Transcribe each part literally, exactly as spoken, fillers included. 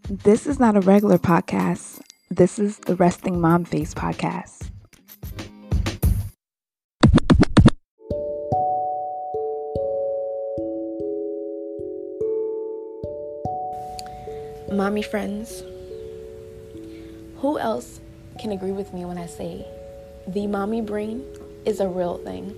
This is not a regular podcast. This is the Resting Mom Face podcast. Mommy friends, who else can agree with me when I say the mommy brain is a real thing?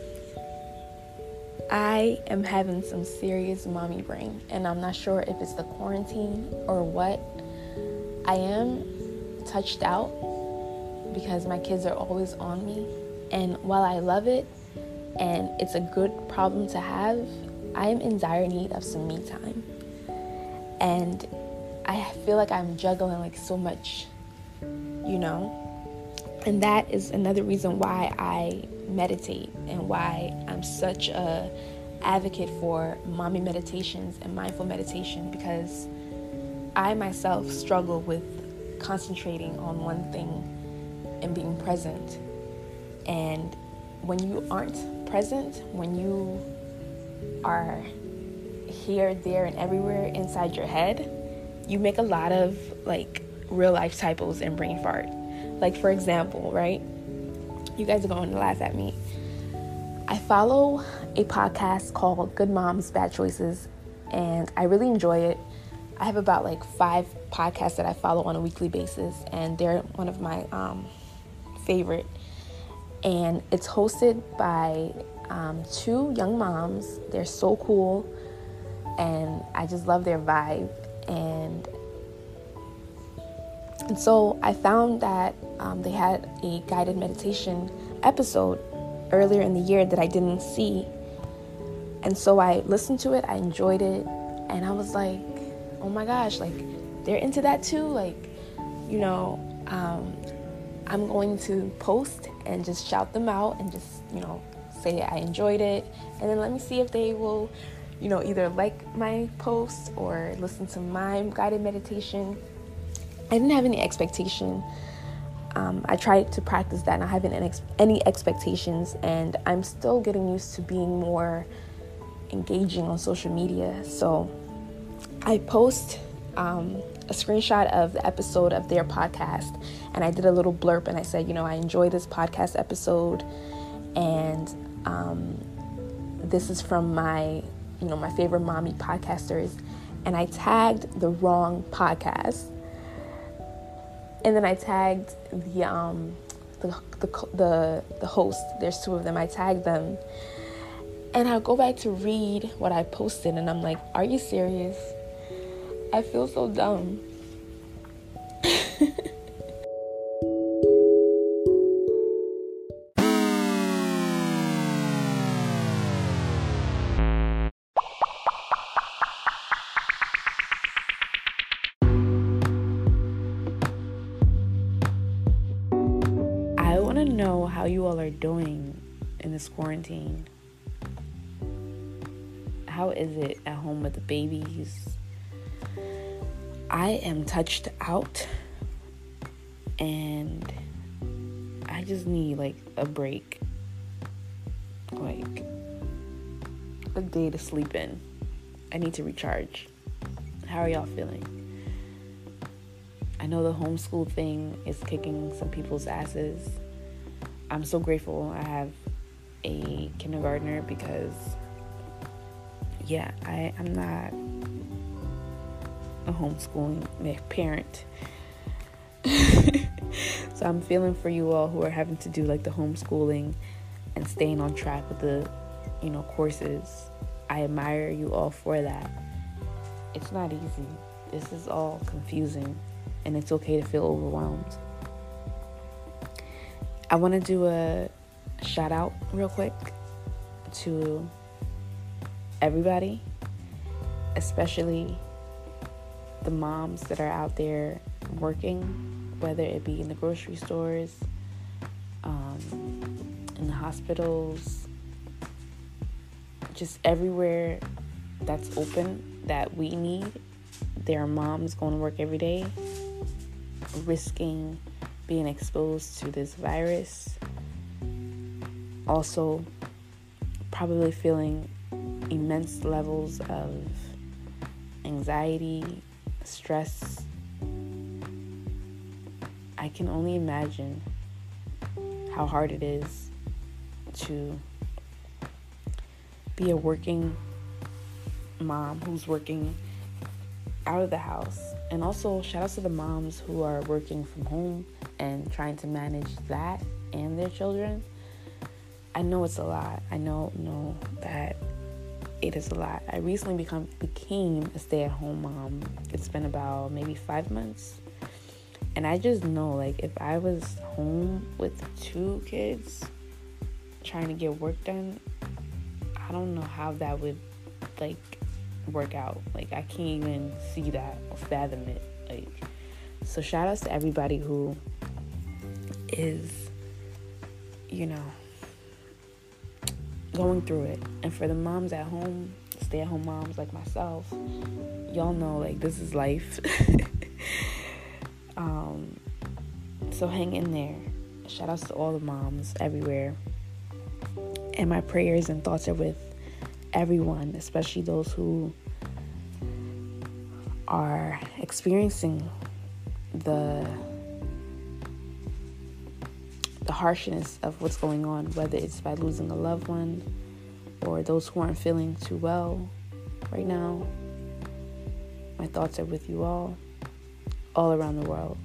I am having some serious mommy brain, and I'm not sure if it's the quarantine or what. I am touched out because my kids are always on me, and while I love it and it's a good problem to have, I am in dire need of some me time. And I feel like I'm juggling like so much, you know? And that is another reason why I meditate and why I'm such a advocate for mommy meditations and mindful meditation, because I myself struggle with concentrating on one thing and being present. And when you aren't present, when you are here, there, and everywhere inside your head, you make a lot of like real life typos and brain fart. Like, for example, right? You guys are going to laugh at me. I follow a podcast called Good Moms, Bad Choices, and I really enjoy it. I have about like five podcasts that I follow on a weekly basis, and they're one of my um, favorite. And it's hosted by um, two young moms. They're so cool, and I just love their vibe. And And so I found that um, they had a guided meditation episode earlier in the year that I didn't see. And so I listened to it, I enjoyed it, and I was like, oh my gosh, like they're into that too. Like, you know, um, I'm going to post and just shout them out and just, you know, say I enjoyed it. And then let me see if they will, you know, either like my post or listen to my guided meditation. I didn't have any expectation. Um, I tried to practice that, and I haven't any, ex- any expectations, and I'm still getting used to being more engaging on social media. So I post um, a screenshot of the episode of their podcast, and I did a little blurb, and I said, you know, I enjoy this podcast episode, and um, this is from my, you know, my favorite mommy podcasters, and I tagged the wrong podcast. And then I tagged the um the, the the the host. There's two of them. I tagged them, and I go back to read what I posted, and I'm like, "Are you serious?" I feel so dumb. I want to know how you all are doing in this quarantine. How is it at home with the babies? I am touched out, and I just need like a break, like a day to sleep in. I need to recharge. How are y'all feeling? I know the homeschool thing is kicking some people's asses. I'm so grateful I have a kindergartner because, yeah, I, I'm not a homeschooling parent. So I'm feeling for you all who are having to do like the homeschooling and staying on track with the, you know, courses. I admire you all for that. It's not easy. This is all confusing, and it's okay to feel overwhelmed. I want to do a shout out real quick to everybody, especially the moms that are out there working, whether it be in the grocery stores, um, in the hospitals, just everywhere that's open that we need. There are moms going to work every day, risking being exposed to this virus. Also, probably feeling immense levels of anxiety, stress. I can only imagine how hard it is to be a working mom who's working out of the house. And also shout out to the moms who are working from home and trying to manage that and their children. I know it's a lot. I know know that it is a lot. I recently become became a stay-at-home mom. It's been about maybe five months. And I just know, like, if I was home with two kids trying to get work done, I don't know how that would, like, work out. Like, I can't even see that or fathom it. Like, so shout outs to everybody who is, you know, going through it. And for the moms at home, stay-at-home moms like myself, y'all know, like, this is life. um, so hang in there. Shout outs to all the moms everywhere. And my prayers and thoughts are with everyone, especially those who are experiencing the the harshness of what's going on, whether it's by losing a loved one or those who aren't feeling too well right now. My thoughts are with you all, all around the world.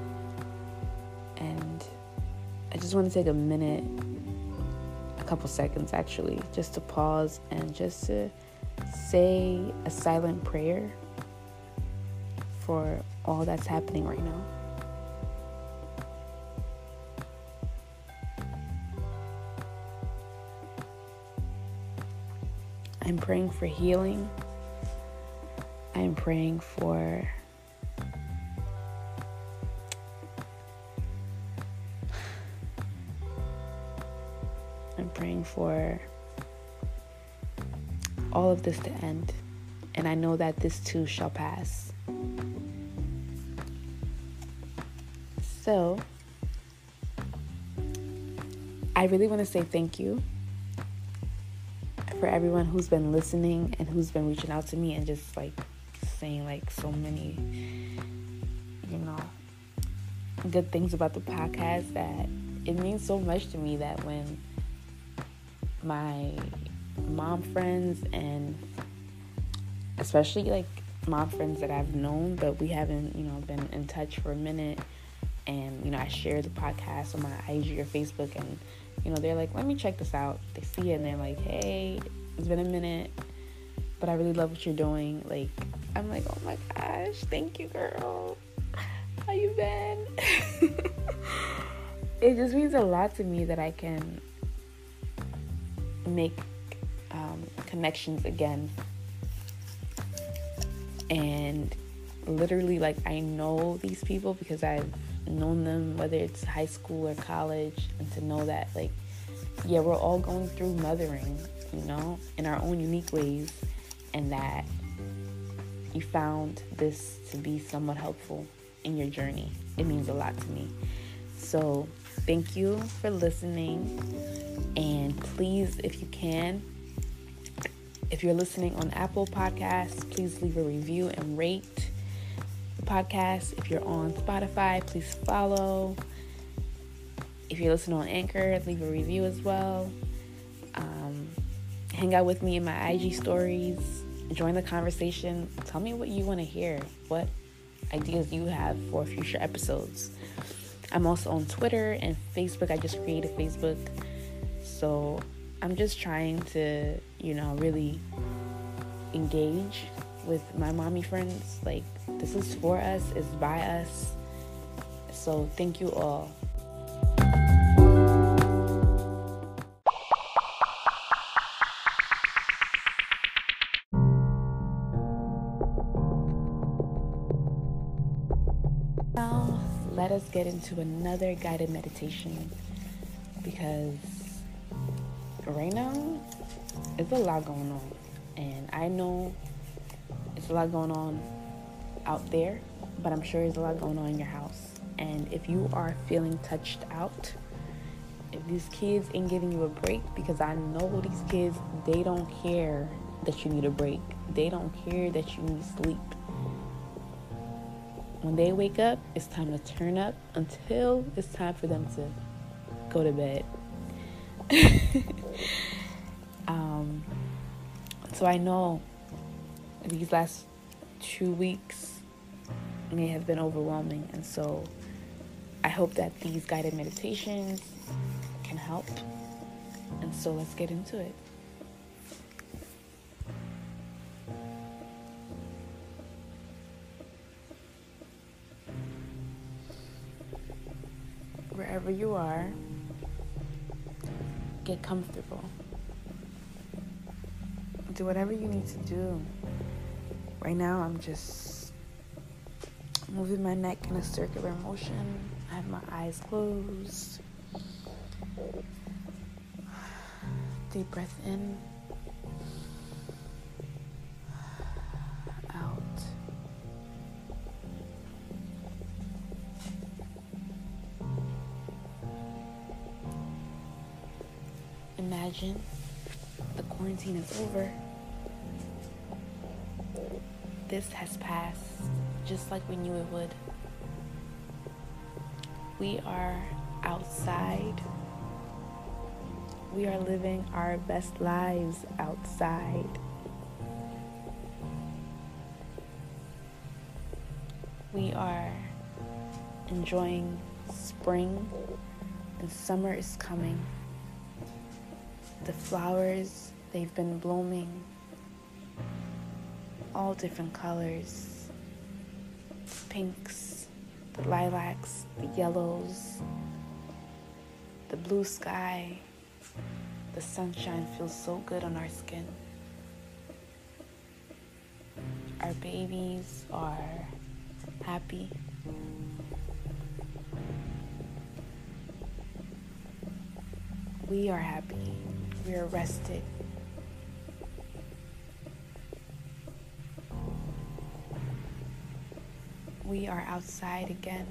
And I just want to take a minute, a couple seconds actually, just to pause and just to say a silent prayer for all that's happening right now. I'm praying for healing. I am praying for I'm praying for all of this to end. And I know that this too shall pass. So, I really want to say thank you for everyone who's been listening and who's been reaching out to me and just like saying like so many, you know, good things about the podcast, that it means so much to me that when my mom friends and especially like mom friends that I've known but we haven't, you know, been in touch for a minute, and you know I share the podcast on my I G or Facebook, and you know they're like, let me check this out. They see it and they're like, hey, it's been a minute but I really love what you're doing. Like, I'm like, oh my gosh, thank you, girl. How you been? It just means a lot to me that I can make um, connections again. And literally, like, I know these people because I've known them, whether it's high school or college, and to know that, like, yeah, we're all going through mothering, you know, in our own unique ways, and that you found this to be somewhat helpful in your journey. It means a lot to me. So thank you for listening, and please, if you can, if you're listening on Apple Podcasts, please leave a review and rate the podcast. If you're on Spotify, please follow. If you're listening on Anchor, leave a review as well. Um, hang out with me in my I G stories. Join the conversation. Tell me what you want to hear, what ideas you have for future episodes. I'm also on Twitter and Facebook. I just created Facebook. So I'm just trying to, you know, really engage with my mommy friends. Like, this is for us, it's by us. So thank you all. Now, let us get into another guided meditation, because right now, it's a lot going on, and I know it's a lot going on out there, but I'm sure there's a lot going on in your house. And if you are feeling touched out, if these kids ain't giving you a break, because I know these kids, they don't care that you need a break. They don't care that you need sleep. When they wake up, it's time to turn up until it's time for them to go to bed. um, so I know these last two weeks may have been overwhelming, and so I hope that these guided meditations can help. And so let's get into it. Wherever you are, get comfortable. Do whatever you need to do. Right now, I'm just moving my neck in a circular motion. I have my eyes closed. Deep breath in. Out. Imagine the quarantine is over. This has passed just like we knew it would. We are outside. We are living our best lives outside. We are enjoying spring, and summer is coming. The flowers, they've been blooming, all different colors, the pinks, the lilacs, the yellows, the blue sky. The sunshine feels so good on our skin. Our babies are happy. We are happy. We are rested. We are outside again.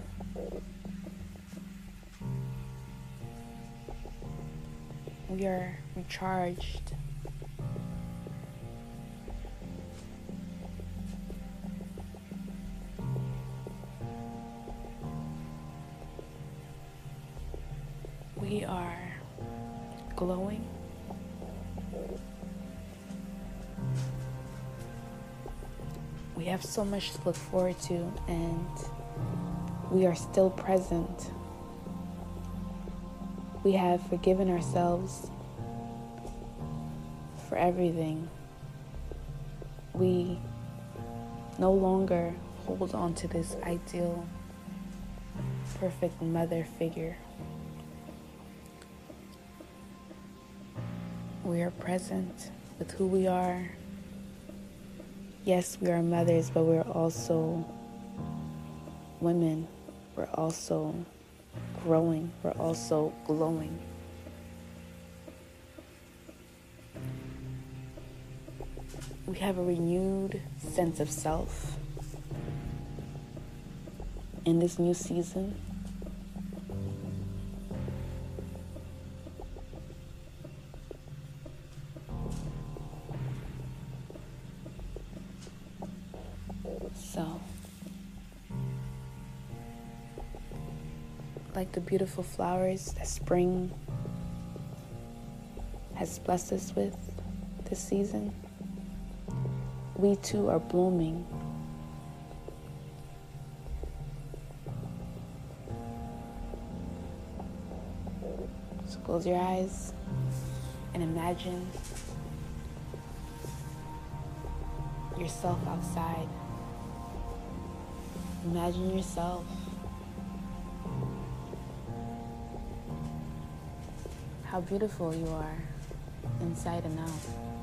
We are recharged. We are glowing. We have so much to look forward to, and we are still present. We have forgiven ourselves for everything. We no longer hold on to this ideal, perfect mother figure. We are present with who we are. Yes, we are mothers, but we're also women. We're also growing. We're also glowing. We have a renewed sense of self in this new season. So, like the beautiful flowers that spring has blessed us with this season, we too are blooming. So close your eyes and imagine yourself outside. Imagine yourself how beautiful you are inside and out.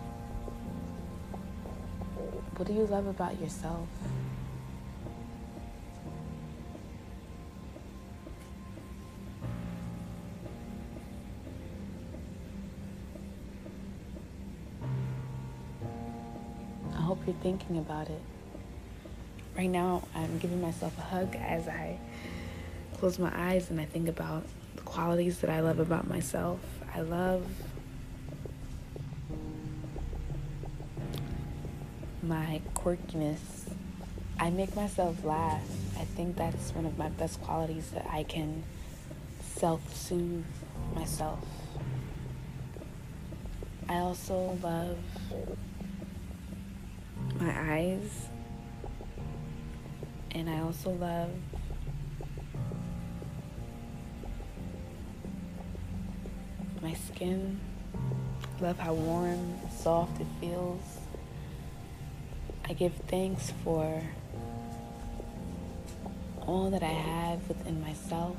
What do you love about yourself? I hope you're thinking about it. Right now, I'm giving myself a hug as I close my eyes and I think about the qualities that I love about myself. I love my quirkiness. I make myself laugh. I think that's one of my best qualities, that I can self-soothe myself. I also love my eyes, and I also love my skin. Love how warm, soft it feels. I give thanks for all that I have within myself.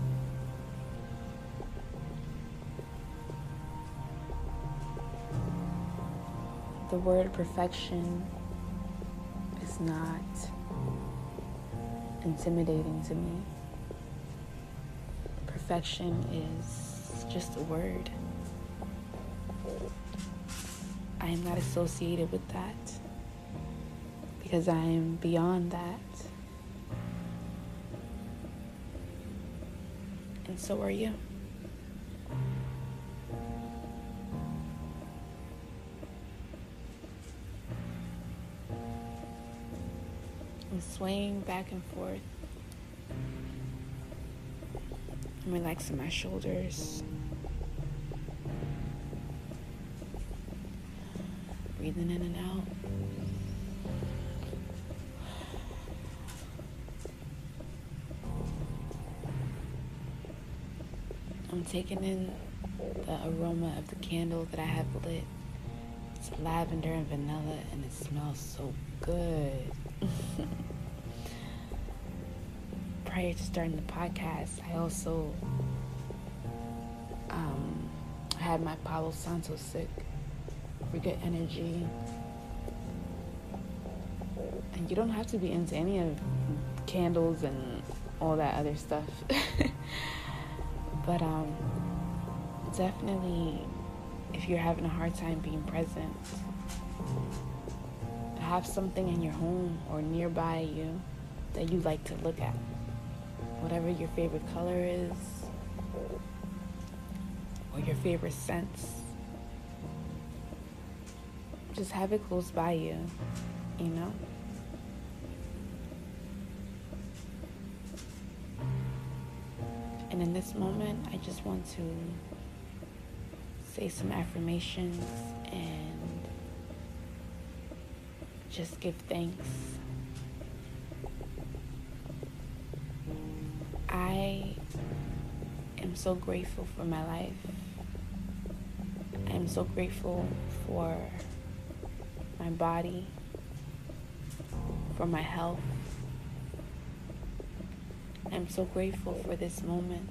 The word perfection is not intimidating to me. Perfection is just a word. I am not associated with that, because I am beyond that. And so are you. I'm swaying back and forth. I'm relaxing my shoulders. Breathing in and out. I'm taking in the aroma of the candle that I have lit. It's lavender and vanilla, and it smells so good. Prior to starting the podcast, I also um, had my Palo Santo sick for good energy. And you don't have to be into any of candles and all that other stuff. But um, definitely, if you're having a hard time being present, have something in your home or nearby you that you like to look at. Whatever your favorite color is, or your favorite scents, just have it close by you, you know? And in this moment, I just want to say some affirmations and just give thanks. I am so grateful for my life. I am so grateful for my body, for my health. I'm so grateful for this moment.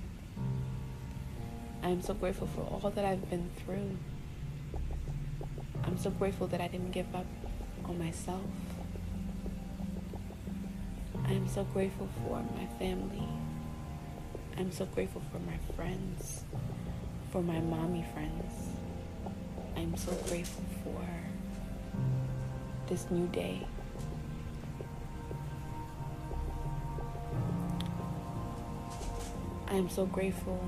I'm so grateful for all that I've been through. I'm so grateful that I didn't give up on myself. I'm so grateful for my family. I'm so grateful for my friends, for my mommy friends. I'm so grateful for this new day. I am so grateful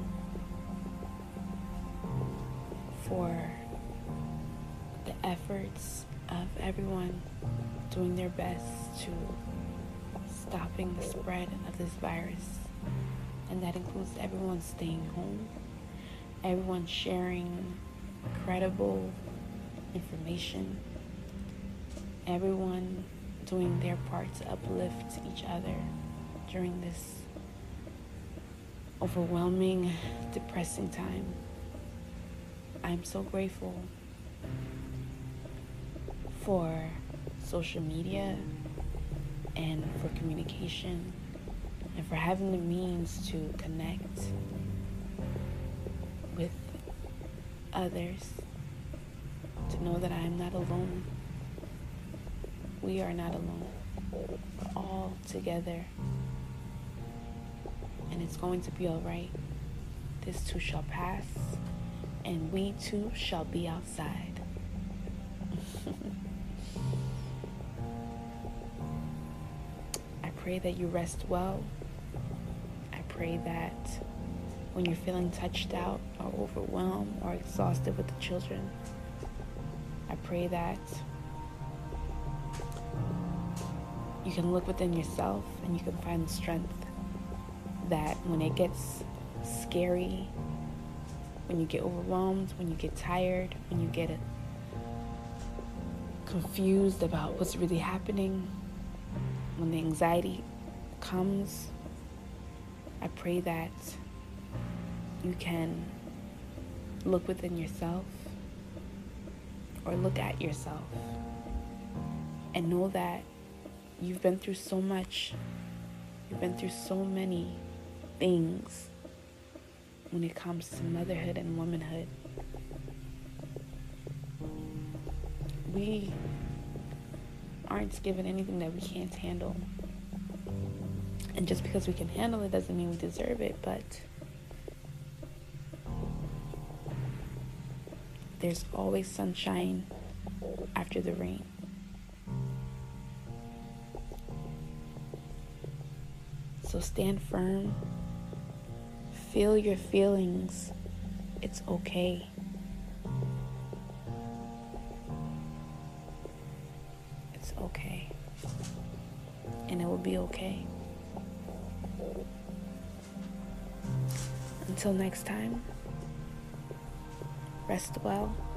for the efforts of everyone doing their best to stopping the spread of this virus. And that includes everyone staying home, everyone sharing credible information, everyone doing their part to uplift each other during this overwhelming, depressing time. I'm so grateful for social media and for communication and for having the means to connect with others, to know that I am not alone. We are not alone. We're all together. And it's going to be all right. This too shall pass, and we too shall be outside. I pray that you rest well. I pray that when you're feeling touched out or overwhelmed or exhausted with the children, I pray that You can look within yourself and you can find the strength that when it gets scary, when you get overwhelmed, when you get tired, when you get confused about what's really happening, when the anxiety comes, I pray that you can look within yourself or look at yourself and know that you've been through so much. You've been through so many things when it comes to motherhood and womanhood. We aren't given anything that we can't handle. And just because we can handle it doesn't mean we deserve it, but there's always sunshine after the rain. So stand firm. Feel your feelings. It's okay. It's okay. And it will be okay. Until next time, rest well.